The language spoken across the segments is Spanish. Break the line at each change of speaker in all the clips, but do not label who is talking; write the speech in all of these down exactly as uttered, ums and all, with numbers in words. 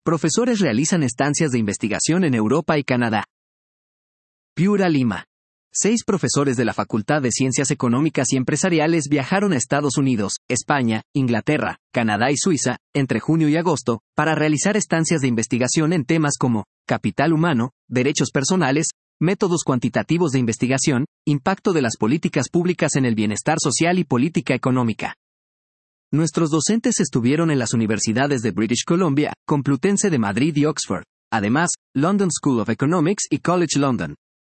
profesores realizan estancias de investigación en Europa y Canadá. Piura, Lima. Seis profesores de la Facultad de Ciencias Económicas y Empresariales viajaron a Estados Unidos, España, Inglaterra, Canadá y Suiza, entre junio y agosto, para realizar estancias de investigación en temas como capital humano, derechos personales, métodos cuantitativos de investigación, impacto de las políticas públicas en el bienestar social y política económica. Nuestros docentes estuvieron en las universidades de British Columbia, Complutense de Madrid y Oxford, además, London School of Economics y College London.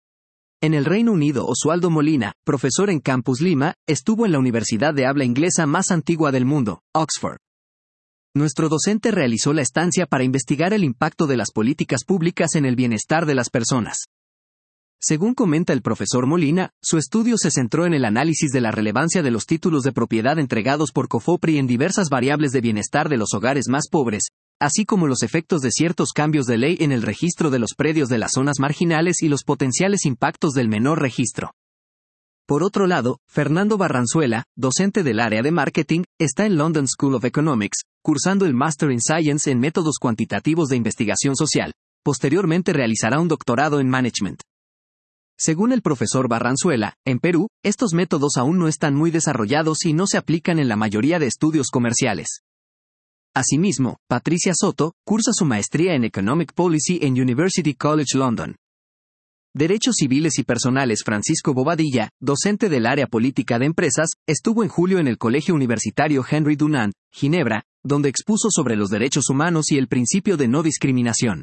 En el Reino Unido, Oswaldo Molina, profesor en Campus Lima, estuvo en la universidad de habla inglesa más antigua del mundo, Oxford. Nuestro docente realizó la estancia para investigar el impacto de las políticas públicas en el bienestar de las personas. Según comenta el profesor Molina, su estudio se centró en el análisis de la relevancia de los títulos de propiedad entregados por COFOPRI en diversas variables de bienestar de los hogares más pobres, así como los efectos de ciertos cambios de ley en el registro de los predios de las zonas marginales y los potenciales impactos del menor registro. Por otro lado, Fernando Barranzuela, docente del área de marketing, está en London School of Economics, cursando el Master in Science en Métodos Cuantitativos de Investigación Social. Posteriormente realizará un doctorado en Management. Según el profesor Barranzuela, en Perú, estos métodos aún no están muy desarrollados y no se aplican en la mayoría de estudios comerciales. Asimismo, Patricia Soto, cursa su maestría en Economic Policy en University College London. Derechos Civiles y Personales. Francisco Bobadilla, docente del área política de empresas, estuvo en julio en el Colegio Universitario Henry Dunant, Ginebra, donde expuso sobre los derechos humanos y el principio de no discriminación.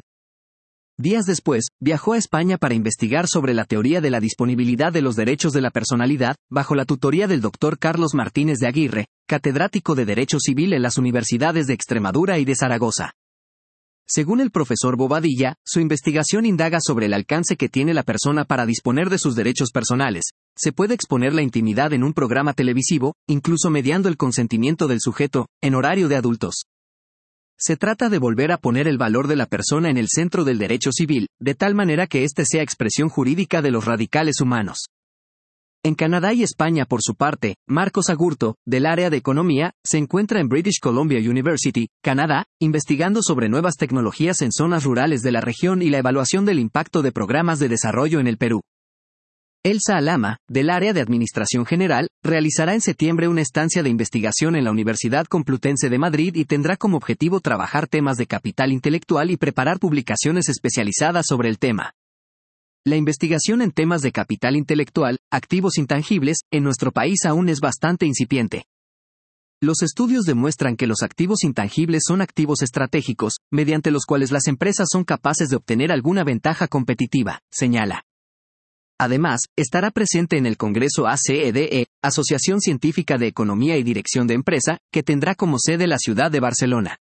Días después, viajó a España para investigar sobre la teoría de la disponibilidad de los derechos de la personalidad, bajo la tutoría del doctor Carlos Martínez de Aguirre, catedrático de Derecho Civil en las universidades de Extremadura y de Zaragoza. Según el profesor Bobadilla, su investigación indaga sobre el alcance que tiene la persona para disponer de sus derechos personales. Se puede exponer la intimidad en un programa televisivo, incluso mediando el consentimiento del sujeto, en horario de adultos. Se trata de volver a poner el valor de la persona en el centro del derecho civil, de tal manera que éste sea expresión jurídica de los radicales humanos. En Canadá y España, por su parte, Marcos Agurto, del área de economía, se encuentra en British Columbia University, Canadá, investigando sobre nuevas tecnologías en zonas rurales de la región y la evaluación del impacto de programas de desarrollo en el Perú. Elsa Alama, del área de Administración General, realizará en septiembre una estancia de investigación en la Universidad Complutense de Madrid y tendrá como objetivo trabajar temas de capital intelectual y preparar publicaciones especializadas sobre el tema. La investigación en temas de capital intelectual, activos intangibles, en nuestro país aún es bastante incipiente. Los estudios demuestran que los activos intangibles son activos estratégicos, mediante los cuales las empresas son capaces de obtener alguna ventaja competitiva, señala. Además, estará presente en el Congreso A C E D E, Asociación Científica de Economía y Dirección de Empresa, que tendrá como sede la ciudad de Barcelona.